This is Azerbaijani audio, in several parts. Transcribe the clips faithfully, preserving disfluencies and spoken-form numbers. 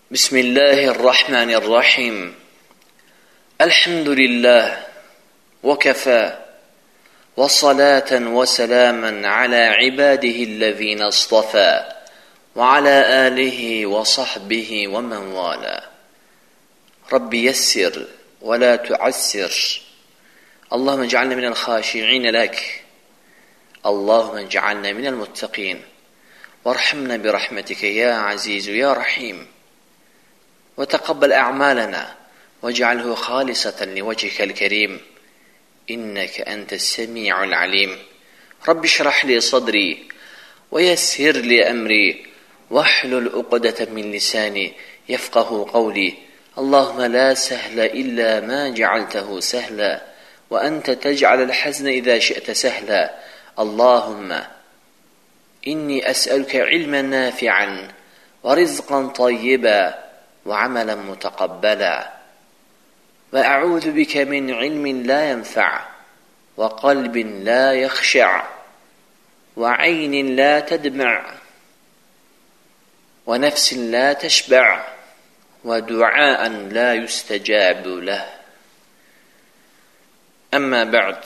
Bismillahirrahmanirrahim. Elhamdülillah ve kefâ ve salâten ve selâmen alâ ibâdihillezîne istafâ ve alâ âlihi ve sahbihi ve men vâlâ. Rabbi yessir ve lâ tuassir. Allahümme cealne minel khâşi'îne lek. Allahümme cealne minel muttakîn. Varhamna bi rahmetike ya azîzu ya rahîm. Ve teqabbel a'mâlena ve cealhu khâlisatan li vecikel kerîm. İnneke entes semî'ul alîm. Rabbi şrah li sadri ve yessir li emri vahlul uqdeten min lisani yefqahu kavli. Allahümme la sehle illa ma cealtehu sehla ve ente tec'alel hazne izâ şi'te sehla. Allahümme inni es'eluke ilmen nafi'an ve rizqan tayyiba ve amelen mutakabbela ve a'udhu bike min ilmin la yenfa' ve kalbin la yakhsha' ve aynin la tedma' ve nefsin la teşba' ve du'aen la yustecabu leh. Amma ba'd.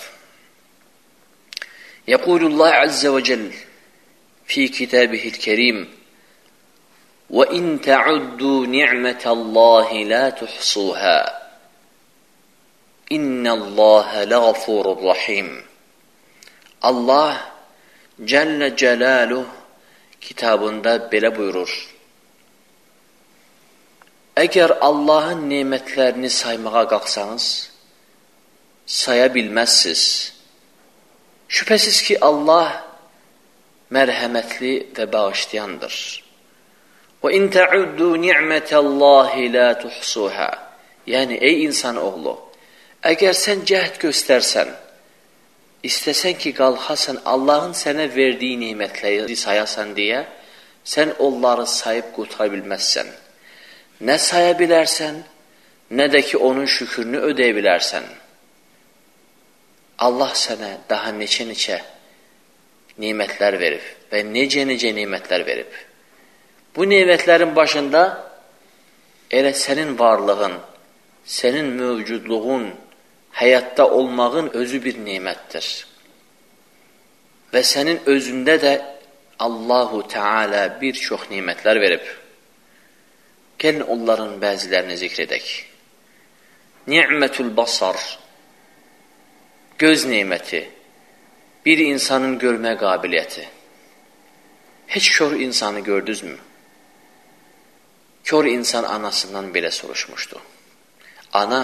Yekulullah azze ve celle fi kitabihil kerim ve in ta'uddu ni'metallahi la tuhsuha. İnnallâhe lagafurur rahim. Allah Celle Celaluhu kitabında belə buyurur. Əgər Allahın nemətlərini saymağa qalxsanız, saya bilməzsiniz. Şübhəsiz ki, Allah mərhəmətli və bağışlayandır. Və in ta'uddu ni'metallahi la tuhsuha. Yəni, ey insan oğlu, əgər sən cəhd göstərsən, istəsən ki, qalxasan Allahın sənə verdiyi nemətləri sayasan deyə, sən onları sayıb qutara bilməzsən. Nə saya bilərsən, nə də ki, onun şükrünü ödəyə bilərsən. Allah sənə daha neçə-neçə nemətlər verib və necə-necə nemətlər verib. Bu nemətlərin başında elə sənin varlığın, sənin mövcudluğun, həyatda olmağın özü bir nemətdir. Və sənin özündə də Allahu Teala bir çox nemətlər verib. Gəlin onların bəzilərini zikr edək. Ni'mətul basar, göz neməti, bir insanın görmə qabiliyyəti. Heç kör insanı gördünüzmü? Kör insan anasından belə soruşmuşdu. Ana,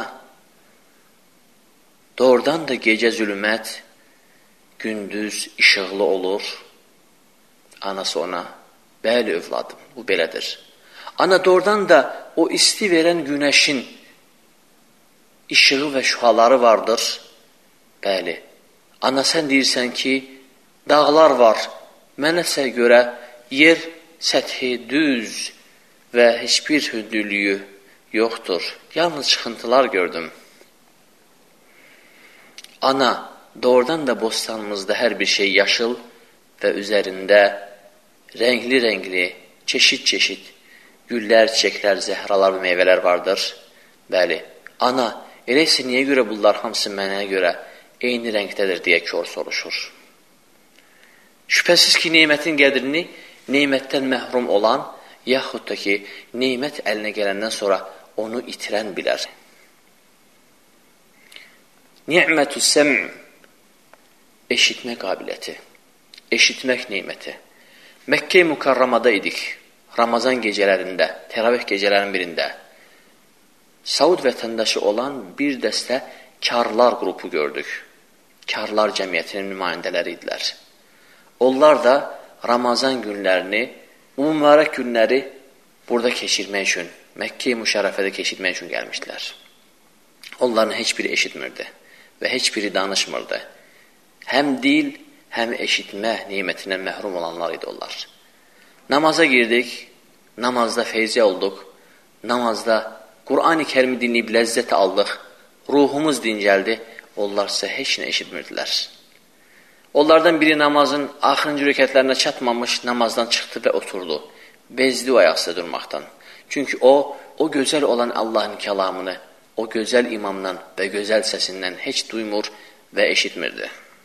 doğrudan da gecə zülmət, gündüz işıqlı olur. Anası ona, bəli övladım, bu belədir. Ana, doğrudan da o isti verən günəşin işığı və şüaları vardır. Bəli. Ana, sən deyirsən ki, dağlar var. Mənəsə görə yer səthi düz və heç bir hündürlüyü yoxdur. Yalnız çıxıntılar gördüm. Ana, doğrudan da bostanımızda hər bir şey yaşıl və üzərində rəngli-rəngli, çeşit-çeşit güllər, çiçəklər, zəhralar və meyvələr vardır. Bəli. Ana, elə isə niyə görə bunlar hamısı mənə görə eyni rəngdədir deyə kör soruşur. Şübhəsiz ki, nemətin qədrini nemətdən məhrum olan, yaxud da ki, nemət əlinə gələndən sonra onu itirən bilər. Ni'mətü səm, eşitmə qabiliyyəti, eşitmək neməti. Məkkə-i Mükarramada idik, Ramazan gecələrində, təravih gecələrin birində. Saud vətəndaşı olan bir dəstə karlar qrupu gördük. Karlar cəmiyyətinin nümayəndələri idilər. Onlar da Ramazan günlərini, bu mübarək günləri burada keçirmək üçün, Məkkə-i Müşərrəfədə keçirmək üçün gəlmişdilər. Onların heç biri eşitmirdi və heç biri danışmırdı. Həm dil, həm eşitmə nemətindən məhrum olanlar idi onlar. Namaza girdik, namazda feyzə olduq, namazda Qur'an-ı Kərimi dinləyib ləzzət aldıq, ruhumuz dincəldi, onlar isə heç nə eşitmirdilər. Onlardan biri namazın axırıncı rükətlərinə çatmamış namazdan çıxdı və oturdu. bezdi o ayaqda durmaqdan. Çünki o, o gözəl olan Allahın kəlamını, o gözəl imamdan və gözəl səsindən heç duymur və eşitmirdi.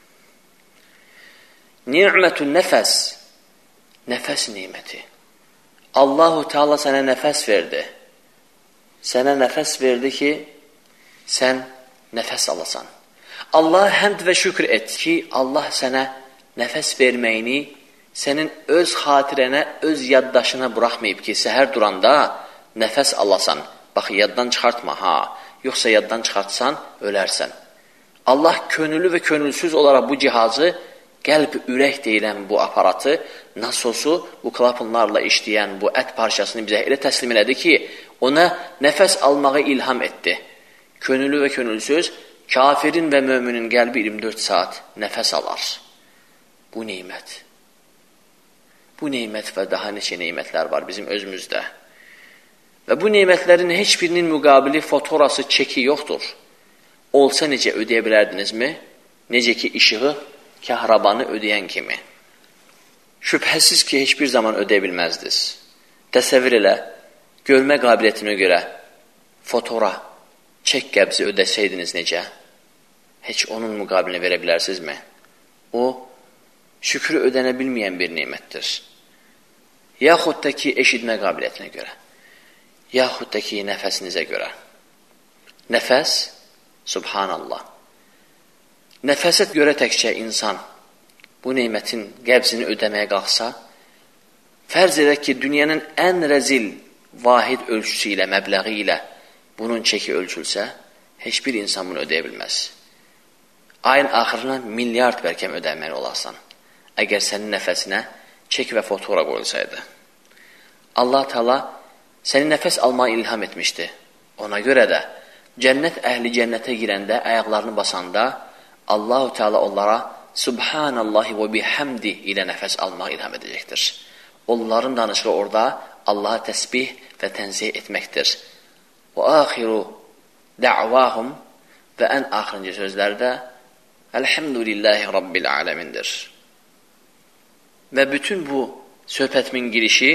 Ni'mətun nəfəs, nəfəs niməti. Allahu Teala sənə nəfəs verdi. Sənə nəfəs verdi ki, sən nəfəs alasan. Allah həmd və şükür et ki, Allah sənə nəfəs verməyini sənin öz xatirənə, öz yaddaşına buraxmayıb ki, səhər duranda nəfəs alasan. Bax, yaddan çıxartma, ha. Yoxsa yaddan çıxartsan, ölərsən. Allah könüllü və könülsüz olaraq bu cihazı, qəlb, ürək deyilən bu aparatı, nasosu, bu klapanlarla işləyən bu ət parçasını bizə elə təslim elədi ki, ona nəfəs almağı ilham etdi. Könüllü və könülsüz, kafirin və möminin qəlbi iyirmi dörd saat nəfəs alar. Bu neymət. Bu neymət və daha neçə neymətlər var bizim özümüzdə. Və bu neymətlərin heç birinin müqabili fotorası, çeki yoxdur. Olsa necə ödəyə bilərdinizmi? Necə ki, işığı, kəhrabanı ödəyən kimi. Şübhəsiz ki, heç bir zaman ödəyə bilməzdiniz. Təsəvvür elə, görmə qabiliyyətinə görə fotora, çek qəbzi ödəsəydiniz necə? Heç onun müqabilini verə bilərsinizmi? O, şükrü ödənə bilməyən bir neymətdir. Yaxud da ki, eşitmə qabiliyyətinə görə. Yaxud da ki, nəfəsinizə görə. Nəfəs, subhanallah. Nəfəsə görə təkcə insan bu neymətin qəbzini ödəməyə qalxsa, fərz edək ki, dünyanın ən rəzil vahid ölçüsü ilə, məbləği ilə bunun çeki ölçülsə, heç bir insan bunu ödəyə bilməz. Ayın axırına milyard bəlkəm ödəməli olasan, əgər sənin nəfəsinə çek və fotora qoyulsaydı. Allah Teala səni nəfəs almağa ilham etmişdi. Ona görə də cənnət əhli cənnətə girəndə, ayaqlarını basanda Allah-u Teala onlara Subhanallahi və bihamdi ilə nəfəs almaq ilham edəcəkdir. Onların danışığı orada Allaha təsbih və tənzih etməkdir. Və axiru də'vahum və ən axırıncı sözlərdə Elhamdülillahi Rabbil aləmindir. Və bütün bu söhbətimin girişi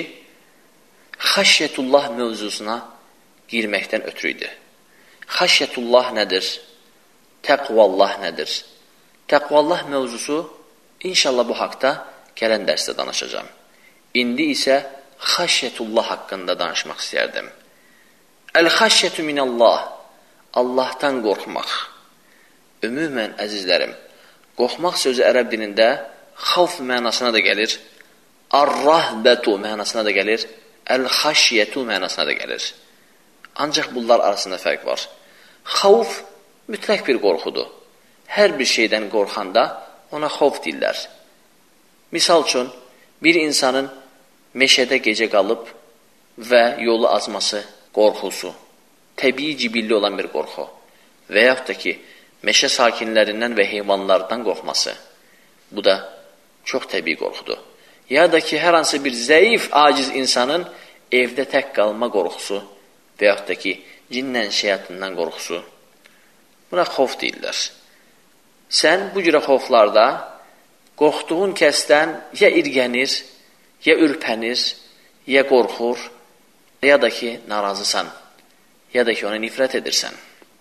xəşyətullah mövzusuna girməkdən ötürü idi. Xəşyətullah nədir? Təqvallah nədir? Təqvallah mövzusu inşallah bu haqda gələn dərsdə danışacağım. İndi isə xəşyətullah haqqında danışmaq istəyərdim. Əl-xəşyətü minəllah, Allahdan qorxmaq. Ümumən, əzizlərim, qorxmaq sözü ərəb dilində xavf mənasına da gəlir, ar-rahbətu mənasına da gəlir, əl-xəşyətü mənasına da gəlir. Ancaq bunlar arasında fərq var. Xavf mütləq bir qorxudur. Hər bir şeydən qorxanda ona xavf deyirlər. Misal üçün, bir insanın meşədə gecə qalıb və yolu azması qorxusu, təbii cibilli olan bir qorxu və yaxud da ki, meşə sakinlərindən və heyvanlardan qorxması. Bu da çox təbii qorxudur. Ya da ki, hər hansı bir zəif, aciz insanın evdə tək qalma qorxusu və yaxud da ki, cinnən şeyatından qorxusu. Buna xof deyirlər. Sən bu cürə xoflarda qorxduğun kəsdən ya irgənir, ya ürpənir, ya qorxur, ya da ki, narazısan, ya da ki, ona nifrət edirsən.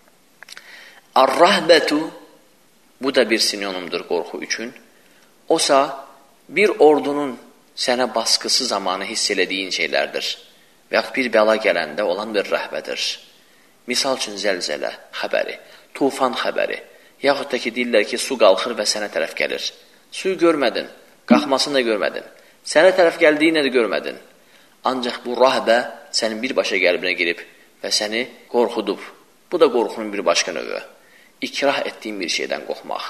Ar-rahbətu, bu da bir sinonimdir qorxu üçün. Osa, bir ordunun sənə baskısı zamanı hiss elədiyin şeylərdir və yaxud bir bəla gələndə olan bir rəhbədir. Misal üçün zəlzələ xəbəri, tufan xəbəri, yaxud da ki, deyirlər ki, su qalxır və sənə tərəf gəlir. Suyu görmədin, qalxmasını da görmədin, sənə tərəf gəldiyini də görmədin. Ancaq bu rahbə sənin birbaşa qəlbinə girib və səni qorxudub. Bu da qorxunun bir başqa növü. İkrah etdiyin bir şeydən qorxmaq.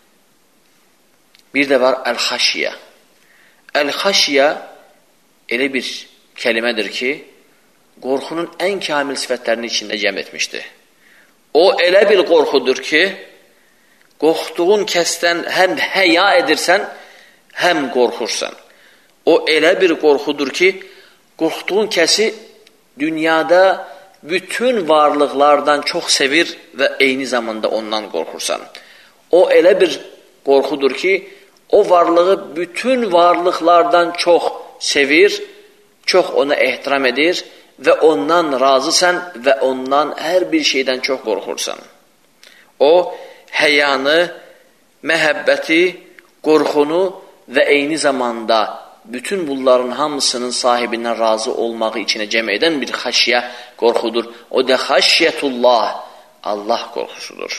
Bir də var əl-xəşiyə. Əl-xəşiyə elə bir kəlimədir ki, qorxunun ən kamil sifətlərini içində cəm etmişdir. O elə bir qorxudur ki, qorxduğun kəsdən həm həya edirsən, həm qorxursan. O elə bir qorxudur ki, qorxduğun kəsi dünyada bütün varlıqlardan çox sevir və eyni zamanda ondan qorxursan. O elə bir qorxudur ki, o varlığı bütün varlıqlardan çox sevir çox ona ehtiram edir və ondan razısan və ondan hər bir şeydən çox qorxursan. O, həyanı, məhəbbəti, qorxunu və eyni zamanda bütün bunların hamısının sahibindən razı olmağı içinə cəm edən bir xəşyə qorxudur. O da xəşyətullah, Allah qorxusudur.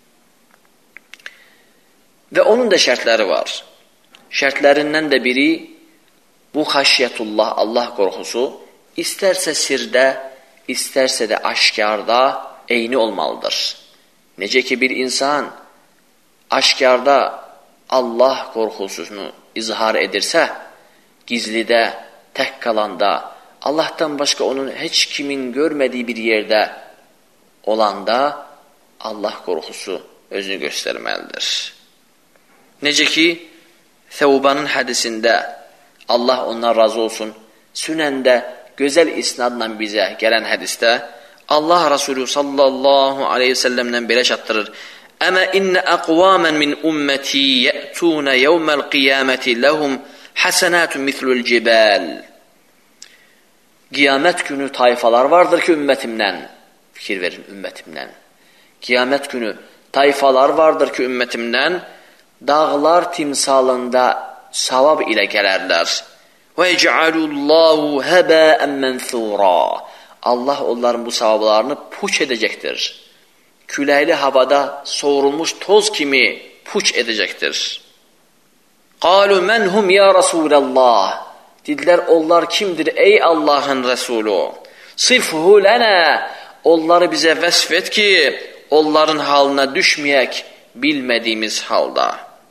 Və onun da şərtləri var. Şərtlərindən də biri bu xəşyətullah, Allah qorxusu istərsə sirdə, istərsə də aşkarda eyni olmalıdır. Necə ki bir insan aşkarda Allah qorxusunu izhar edirsə, gizlidə, tək qalanda, Allahdan başqa onun heç kimin görmədiyi bir yerdə olanda Allah qorxusu özünü göstərməlidir. Necə ki, Səubanın hədisində Allah ondan razı olsun, Sünəndə gözəl isnadla bizə gələn hədisdə Allah Resulü sallallahu aleyhi ve sellemdən belə çatdırır. Əmə innə əqvamən min ümməti yə'tunə yevməl qiyaməti ləhum həsənətun mislul cibal. Qiyamət günü tayfalar vardır ki, ümmətimdən, fikir verin, ümmətimdən. Qiyamət günü tayfalar vardır ki, ümmətimdən, dağlar timsalında savab ilə gələrlər. Və yec'alullahu həbən mənthura. Allah onların bu savablarını puç edəcəkdir. Küləkli havada soğurulmuş toz kimi puç edəcəkdir. Qalu mən hum ya Rasulallah. Dedilər, onlar kimdir ey Allahın Rəsulü? Sifhu lənə. Onları bizə vəsf et ki, onların halına düşməyək bilmədiyimiz halda.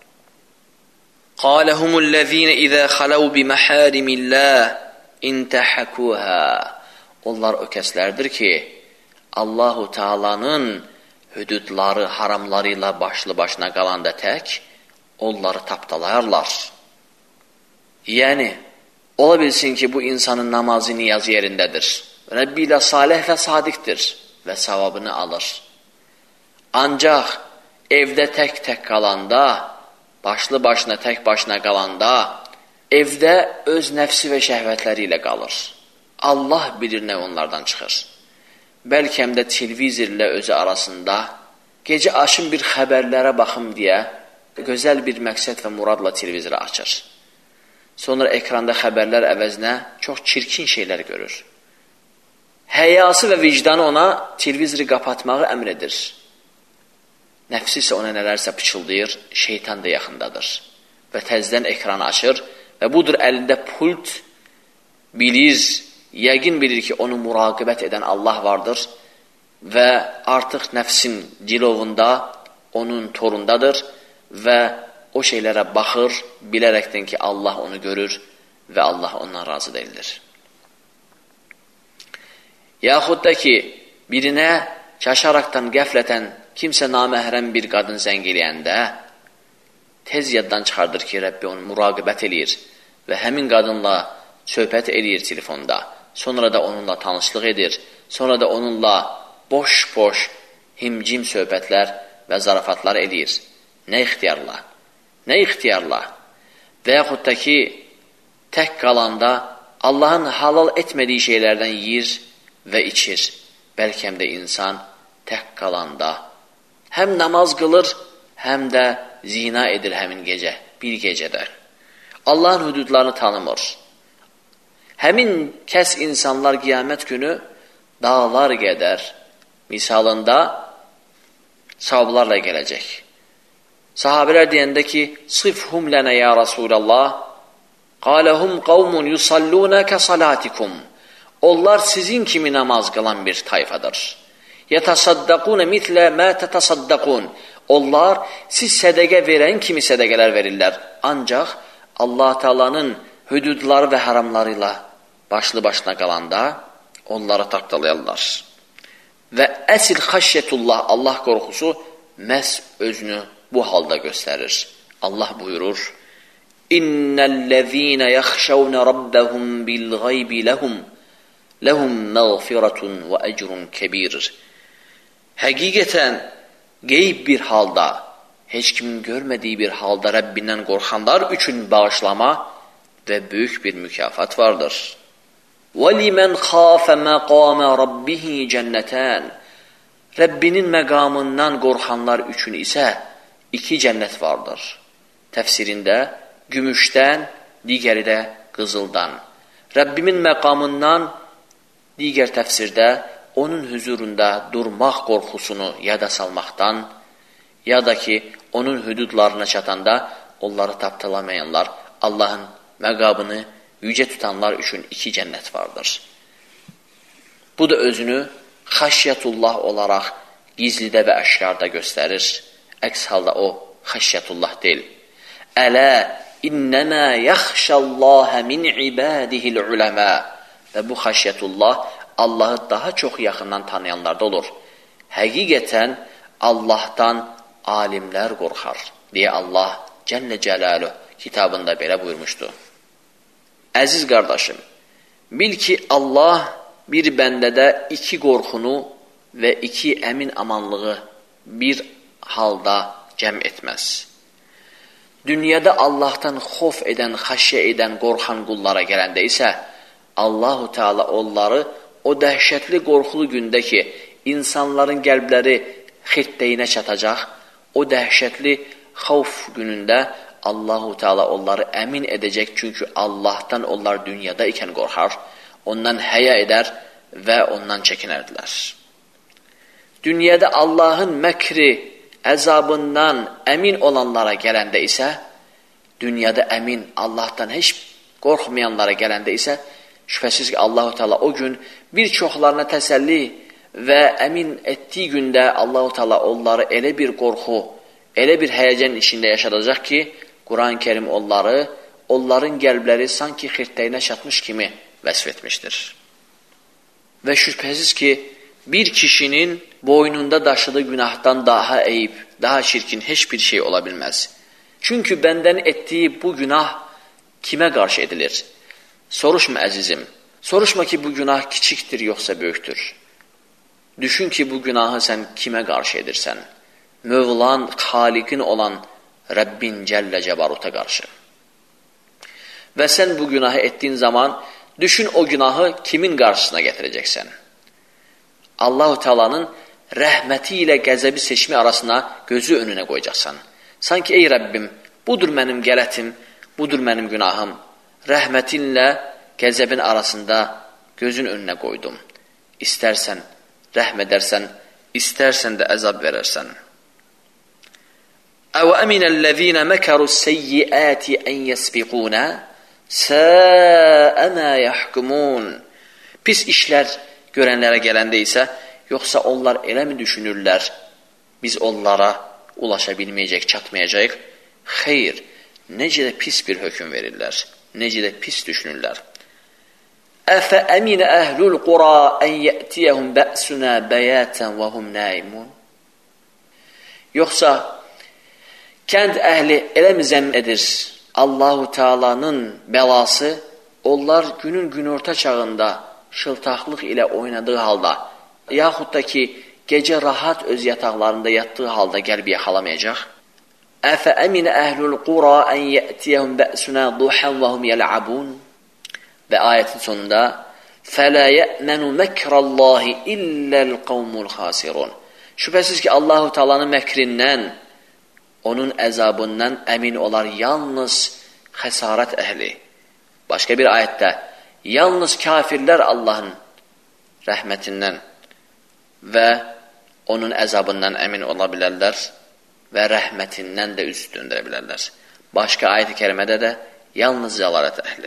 Qalə humullezine izə xaləv biməhərimillah intəhəkuhə. Onlar o kəslərdir ki, Allahu Teala'nın hüdudları, haramlarıyla başlı başına qalanda tək, onları tapdalayarlar. Yəni, ola bilsin ki, bu insanın namazı, niyazı yerindədir. Rəbbi ilə salih və sadiqdir və savabını alır. Ancaq evdə tək-tək qalanda, başlı başına, tək başına qalanda, evdə öz nəfsi və şəhvətləri ilə qalır. Allah bilir nə onlardan çıxır. Bəlkə həm də televizorla özü arasında gecə açın bir xəbərlərə baxım deyə gözəl bir məqsəd və muradla televizoru açır. Sonra ekranda xəbərlər əvəzinə çox çirkin şeylər görür. Həyası və vicdanı ona televizoru qapatmağı əmr edir. Nəfsi isə ona nələrsə pıçıldayır, şeytan da yaxındadır. Və təzdən ekranı açır və budur əlində pult, bilir, yəqin bilir ki, onu muraqibət edən Allah vardır və artıq nəfsin dilovunda, onun torundadır və o şeylərə baxır, bilərəkdən ki, Allah onu görür və Allah ondan razı deyildir. Yaxud da ki, birinə çaşaraqdan, qəflətən kimsə naməhrəm bir qadın zəng eləyəndə tez yaddan çıxardır ki, Rəbbi onu muraqibət eləyir və həmin qadınla söhbət eləyir telefonda. Sonra da onunla tanışlıq edir. Sonra da onunla boş-boş, himcim söhbətlər və zarafatlar eləyir. Nə ixtiyarla? Nə ixtiyarla? Və yaxud da ki, tək qalanda Allahın halal etmədiyi şeylərdən yiyir və içir. Bəlkə həm də insan tək qalanda həm namaz qılır, həm də zina edir həmin gecə, bir gecədə. Allahın hüdudlarını tanımır. Həmin kəs insanlar qiyamət günü dağlar qədər misalında savablarla gələcək. Sahabələr deyəndə ki, Sifhum lənə ya Rasulallah, qaləhum qavmun yusalluna kə salatikum. Onlar sizin kimi namaz qılan bir tayfadır. Yətəsaddaquna mitlə mə tətəsaddaqun. Onlar siz sədəqə verən kimi sədəqələr verirlər. Ancaq Allah Teala'nın hüdudları və haramlarıyla başlı başına qalanda onları tapdalayarlar. Və əsil xəşyətullah, Allah qorxusu məhz özünü bu halda göstərir. Allah buyurur, İnnəl-ləzīnə yəxşəvnə rabbəhum bil-ğaybi ləhum ləhum məğfiratun və əcrun kəbir. Həqiqətən qeyb bir halda, heç kimin görmədiyi bir halda Rəbbindən qorxanlar üçün bağışlama və böyük bir mükafat vardır. وَلِمَنْ خَافَ مَقَامَ رَبِّهِ cənnətən. Rəbbinin məqamından qorxanlar üçün isə iki cənnət vardır. Təfsirində gümüşdən, digəri də qızıldan. Rəbbimin məqamından, digər təfsirdə onun huzurunda durmaq qorxusunu yada salmaqdan, ya da ki, onun hüdudlarına çatanda onları tapdalamayanlar, Allahın məqabını yüce tutanlar üçün iki cənnət vardır. Bu da özünü xəşyətullah olaraq gizlidə və əşkarda göstərir. Əks halda o xəşyətullah deyil. Ələ innəmə yaxşəlləhə min ibadihil uləmə. Və bu xəşyətullah Allahı daha çox yaxından tanıyanlarda olur. Həqiqətən Allahdan alimlər qorxar, deyə Allah Cəllə Cəlaluhu kitabında belə buyurmuşdu. Əziz qardaşım, bil ki, Allah bir bəndədə iki qorxunu və iki əmin amanlığı bir halda cəm etməz. Dünyada Allahdan xof edən, xəşyə edən, qorxan qullara gələndə isə Allah-u Teala onları o dəhşətli qorxulu gündə ki, insanların qəlbləri xirtdəyinə çatacaq, o dəhşətli xavf günündə Allah-u Teala onları əmin edəcək, çünki Allahdan onlar dünyada ikən qorxar, ondan həya edər və ondan çəkinərdilər. Dünyada Allahın məkri, əzabından əmin olanlara gələndə isə, dünyada əmin, Allahdan heç qorxmayanlara gələndə isə, şübhəsiz ki, Allah-u Teala o gün bir çoxlarına təsəlli və əmin etdiyi gündə Allah-u Teala onları elə bir qorxu, elə bir həyəcan içində yaşadacaq ki, Quran-ı Kerim onları, onların qəlbləri sanki xirtdəyinə çatmış kimi vəsf etmişdir. Və şübhəsiz ki, bir kişinin boynunda daşıdığı günahdan daha eyib, daha çirkin heç bir şey ola bilməz. Çünki bəndən etdiyi bu günah kimə qarşı edilir? Soruşma əzizim, soruşma ki, bu günah kiçikdir yoxsa böyükdür. Düşün ki, bu günahı sən kimə qarşı edirsən? Mövlan, xaliqin olan Rəbbin Cəllə Cəbaruta qarşı. Və sən bu günahı etdiyin zaman düşün o günahı kimin qarşısına gətirəcəksən? Allah-u Teala'nın rəhməti ilə qəzəbi seçimi arasına gözü önünə qoyacaqsan. Sanki ey Rəbbim, budur mənim qələtim, budur mənim günahım. Rəhmətinlə qəzəbin arasında gözün önünə qoydum. İstərsən rəhm edərsən, istərsən də əzab verərsən. Əvə əminəl-ləzīnə məkərus-səyyiəti ən yəsbiqunə səə mə yəhkumun. Pis işlər görənlərə gələndə isə, yoxsa onlar elə mi düşünürlər, biz onlara ulaşa bilməyəcək, çatmayacaq? Xeyr, necə də pis bir hökm verirlər, necə də pis düşünürlər. Əfə əminə əhlul qura ən yətiyəhum bə'sunə bəyətən və hum naimun. Yoxsa kənd əhli elə mi zənn edir, Allah-u Teala'nın bəlası, onlar günün günorta çağında şıltaqlıq ilə oynadığı halda, yaxud da ki, gecə rahat öz yataqlarında yatdığı halda gəlb yaxalamayacaq. Əfə əminə əhlul qura ən yətiyəhum bə'sunə duhən və hum yəl'abun. Və ayətin sonunda فَلَا يَأْمَنُ مَكْرَ اللّٰهِ إِلَّا الْقَوْمُ الْخَاسِرُونَ. Şübhəsiz ki, Allah-u Teala'nın məkrindən, onun əzabından əmin olar yalnız xəsarət əhli. Başqa bir ayətdə, yalnız kafirlər Allahın rəhmətindən və onun əzabından əmin ola bilərlər və rəhmətindən də üst döndürə bilərlər. Başqa ayət-i kərimədə də yalnız zəlalət əhli.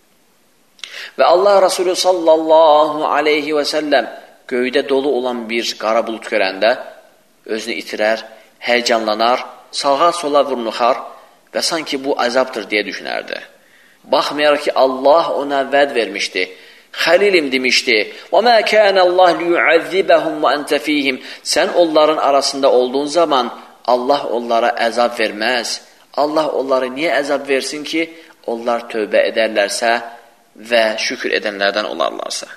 Və Allah Resulü sallallahu aleyhi və səlləm göydə dolu olan bir qara bulut görəndə özünü itirər, həyəcanlanar, sağa sola vurnuxar və sanki bu əzabdır deyə düşünərdi. Baxmayaraq ki, Allah ona vəd vermişdi, Xəlilim demişdi, وَمَا كَانَ اللّٰهِ لِيُعَذِّبَهُمْ وَأَنْتَ فِيهِمْ. Sən onların arasında olduğun zaman Allah onlara əzab verməz. Allah onları niyə əzab versin ki, onlar tövbə edərlərsə və şükür edənlərdən olarlarsa.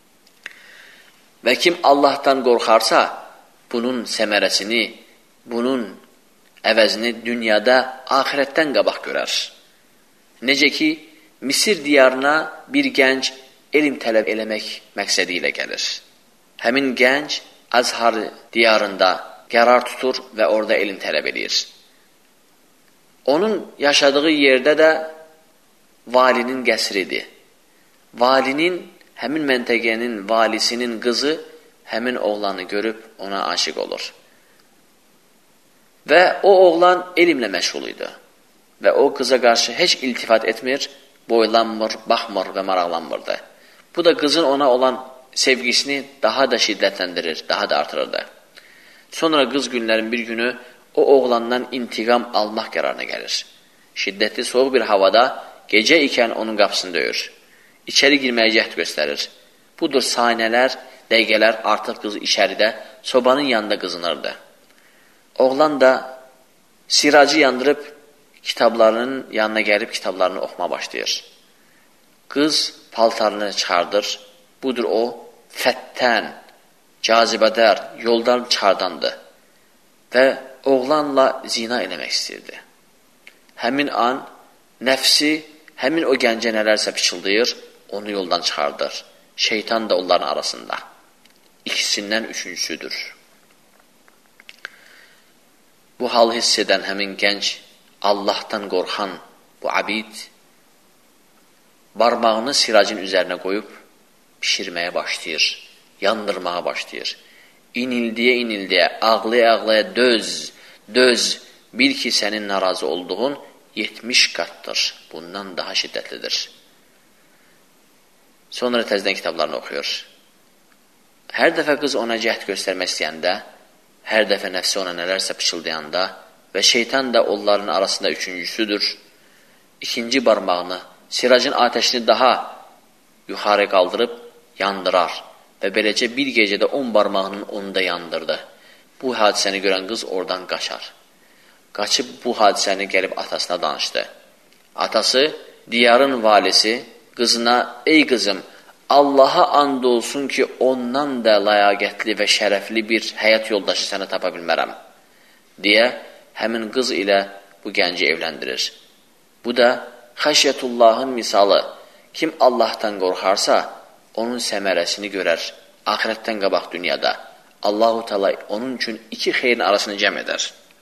Və kim Allahdan qorxarsa, bunun səmərəsini, bunun əvəzini dünyada, ahirətdən qabaq görər. Necə ki, Misir diyarına bir gənc elm tələb eləmək məqsədi ilə gəlir. Həmin gənc Azhar diyarında qərar tutur və orada elm tələb edir. Onun yaşadığı yerdə də valinin qəsridir. Valinin, həmin məntəqənin valisinin qızı həmin oğlanı görüb ona aşiq olur. Və o oğlan elmlə məşğul idi. Və o qıza qarşı heç iltifat etmir, boylanmır, baxmır və maraqlanmırdı. Bu da qızın ona olan sevgisini daha da şiddətləndirir, daha da artırırdı. Sonra qız günlərin bir günü o oğlandan intiqam almaq qərarına gəlir. Şiddətli soğuk bir havada gecə ikən onun qapısını döyür. İçəri girməyə cəhd göstərir. Budur saniyələr, dəqiqələr artıq qız içəridə sobanın yanında qızınırdı. Oğlan da siracı yandırıb kitablarının yanına gəlib kitablarını oxuma başlayır. Qız paltarını çıxardır. Budur o fəttən, cazibədar, yoldan çıxardandı və oğlanla zina eləmək istəyirdi. Həmin an nəfsi həmin o gəncə nələrsə pıçıldayır, onu yoldan çıxardır. Şeytan da onların arasında. İkisindən üçüncüsüdür. Bu halı hiss edən həmin gənc, Allahdan qorxan bu abid, barmağını siracın üzərinə qoyub pişirməyə başlayır, yandırmağa başlayır. İnildiyə inildiyə, ağlaya ağlaya döz, döz, bil ki sənin narazı olduğun yetmiş qatdır, bundan daha şiddətlidir. Sonra təzdən kitablarını oxuyur. Hər dəfə qız ona cəhd göstərmək istəyəndə, hər dəfə nəfsi ona nələrsə pıçıldayanda və şeytan da onların arasında üçüncüsüdür, ikinci barmağını, siracın ateşini daha yuxarı qaldırıb yandırar və beləcə bir gecədə on barmağının onu da yandırdı. Bu hadisəni görən qız oradan qaçar. Qaçıb bu hadisəni gəlib atasına danışdı. Atası, diyarın valisi, qızına, ey qızım, Allaha and olsun ki, ondan da layaqətli və şərəfli bir həyat yoldaşı sənə tapa bilmərəm, deyə həmin qız ilə bu gənci evləndirir. Bu da xəşyətullahın misalı. Kim Allahdan qorxarsa, onun səmərəsini görər, axirətdən qabaq dünyada. Allah-u Teala onun üçün iki xeyrin arasını cəm edər.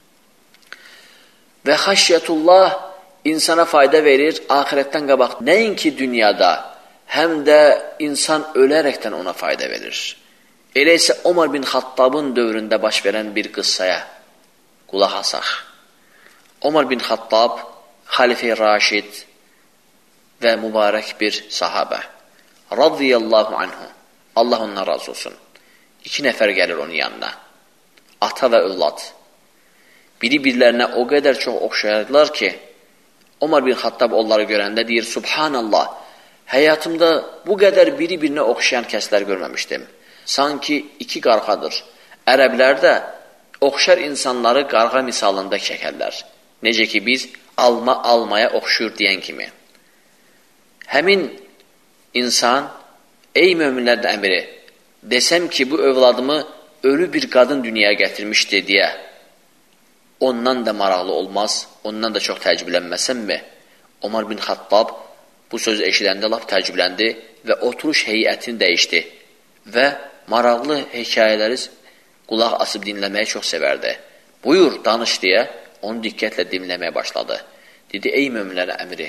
Və xəşyətullah insana fayda verir, axirətdən qabaq nəinki dünyada, həm də insan ölərəkdən ona fayda verir. Elə isə Ömər bin Xattabın dövründə baş verən bir qıssaya qulaq asaq. Ömər bin Xattab, Xalife-i Raşid və mübarək bir sahabə. Radiyallahu anhu. Allah ondan razı olsun. İki nəfər gəlir onun yanına. Ata və övlad. Biri birlərinə o qədər çox oxşayardılar ki, Ömər bin Xattab onları görəndə deyir, Subhanallah, həyatımda bu qədər biri-birinə oxşayan kəslər görməmişdim. Sanki iki qarğadır. Ərəblər də oxşar insanları qarğa misalında çəkərlər. Necə ki biz alma almaya oxşur deyən kimi. Həmin insan, ey möminlərdən əmiri, desəm ki, bu övladımı ölü bir qadın dünyaya gətirmişdi deyə, ondan da maraqlı olmaz, ondan da çox təəccüblənməsəmmi? Ömər bin Xattab bu sözü eşidəndə laf təəccübləndi və oturuş heyətini dəyişdi və maraqlı hekayələri qulaq asıb dinləməyi çox sevərdi. Buyur, danış deyə onu diqqətlə dinləməyə başladı. Dedi, ey möminlərə əmiri,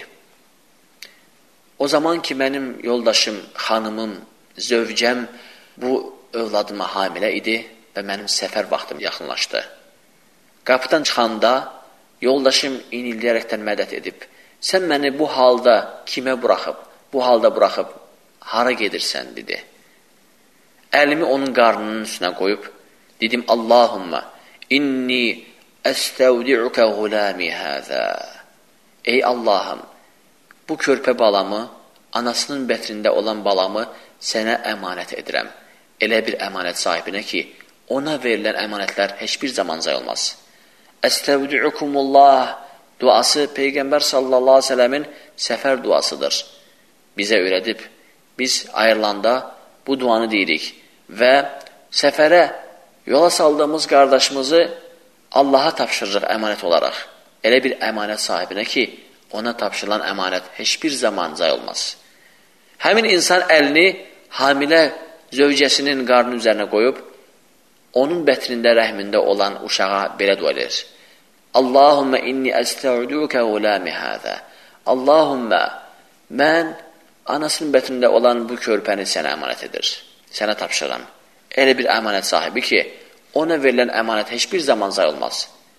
o zaman ki, mənim yoldaşım, xanımım, zövcəm bu övladıma hamilə idi və mənim səfər vaxtım yaxınlaşdı. Qapıdan çıxanda yoldaşım inildiyərəkdən mədət edib, sən məni bu halda kimə buraxıb, bu halda buraxıb, hara gedirsən, dedi. Əlimi onun qarnının üstünə qoyub, dedim, Allahumma, inni əstəvdi'ukə gulami həzə. Ey Allahım, bu körpə balamı, anasının bətrində olan balamı sənə əmanət edirəm. Elə bir əmanət sahibinə ki, ona verilən əmanətlər heç bir zaman zay olmaz. Əstəvdi'ukumullah duası Peyğəmbər sallallahu aleyhi ve sellemin səfər duasıdır. Bizə öyrədib, biz ayrılanda bu duanı deyirik və səfərə yola saldığımız qardaşımızı Allaha tapşırırıq əmanət olaraq. Elə bir əmanət sahibinə ki, ona tapşırılan əmanət heç bir zaman zay olmaz. Həmin insan əlini hamilə zövcəsinin qarnının üzərinə qoyub, onun bətnində, rəhmində olan uşağa belə dua edir. Allahümmə inni əstəudukə gulami həzə. Allahümmə, mən anasının bətnində olan bu körpəni sənə əmanət edir. Sənə tapşıram. Elə bir əmanət sahibi ki, ona verilən əmanət heç bir zaman zay olmaz.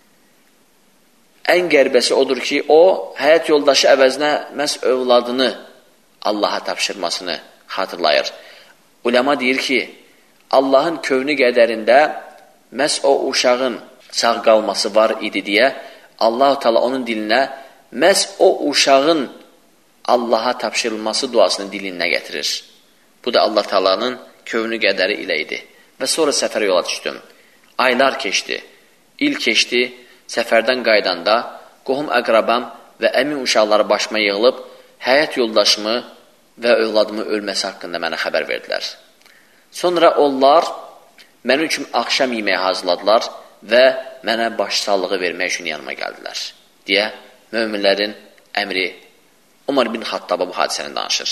Ən qərbəsi odur ki, o, həyat yoldaşı əvəzinə məhz övladını Allaha tapşırmasını xatırlayır. Uləma deyir ki, Allahın kövni qədərində məhz o uşağın sağ qalması var idi deyə Allah-u Teala onun dilinə məhz o uşağın Allaha tapşırılması duasını dilinə gətirir. Bu da Allah Teala'nın kövni qədəri ilə idi. Və sonra səfərə yola düşdüm. Aylar keçdi, il keçdi, səfərdən qaydanda qohum əqrabam və əmin uşaqları başıma yığılıb, həyat yoldaşımı və övladımı ölməsi haqqında mənə xəbər verdilər. Sonra onlar mənim üçün axşam yeməyi hazırladılar və mənə başsağlığı vermək üçün yanıma gəldilər, deyə möminlərin əmri Umar bin Xattab'a bu hadisəni danışır.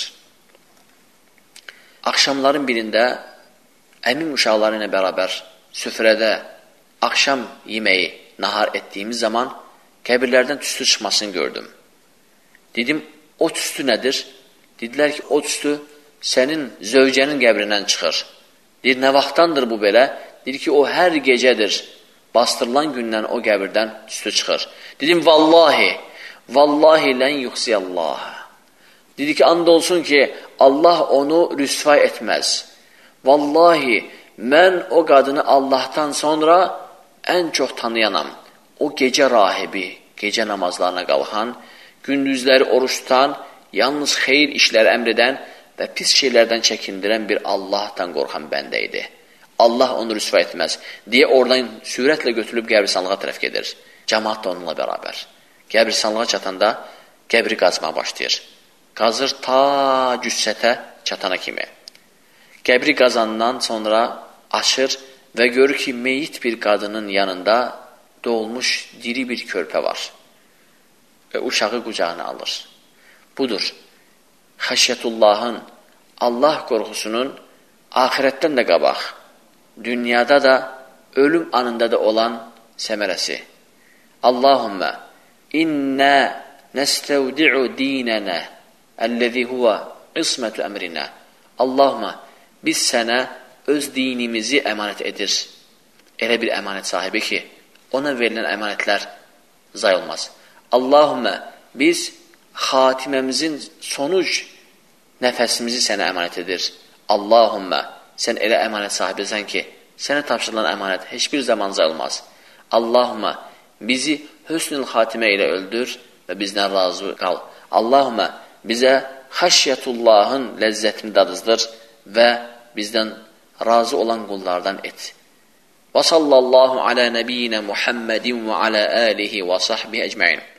Axşamların birində əmin uşaqları ilə bərabər süfrədə axşam yeməyi nahar etdiyimiz zaman qəbirlərdən tüstü çıxmasını gördüm. Dedim, o tüstü nədir? Dedilər ki, o tüstü sənin zövcənin qəbrindən çıxır. Deyir, nə vaxtdandır bu belə? Deyir ki, o hər gecədir. Bastırılan gündən o qəbirdən tüstü çıxır. Dedim, vallahi, vallahi lən yuxsiyallah. Dedi ki, and olsun ki, Allah onu rüsva etməz. Vallahi, mən o qadını Allahdan sonra ən çox tanıyanam. O gecə rahibi, gecə namazlarına qalxan, gündüzləri oruç tutan, yalnız xeyir işləri əmr edən və pis şeylərdən çəkindirən bir Allahdan qorxan bəndə idi. Allah onu rüsva etməz deyə oradan sürətlə götürülüb qəbristanlığa tərəf gedir. Cəmaat da onunla bərabər. Qəbristanlığa çatanda qəbri qazmağa başlayır. Qazır ta cüssətə çatana kimi. Qəbri qazandan sonra açır və görür ki, meyit bir qadının yanında doğulmuş diri bir körpə var və uşağı qucağına alır. Budur, xəşyətullahın, Allah qorxusunun axirətdən də qabaq, dünyada da, ölüm anında da olan səmərəsi. Allahümmə, innə nəstəvdi'u dinənə, əlləzi huvə ismətü əmrinə. Allahümmə, biz sənə öz dinimizi əmanət edir. Elə bir əmanət sahibi ki, ona verilən əmanətlər zay olmaz. Allahümmə, biz xatiməmizin sonuc nəfəsimizi sənə əmanət edir. Allahümmə, sən elə əmanət sahibisən ki, sənə tapşırılan əmanət heç bir zaman zay olmaz. Allahümmə, bizi hüsnül xatimə ilə öldür və bizdən razı qal. Allahümmə, bizə xəşyətullahın ləzzətini dadızdır və bizdən razı olan qullardan et. Və sallallahu alə nəbiyyinə Muhammedin və alə alihi və sahbihi əcməin.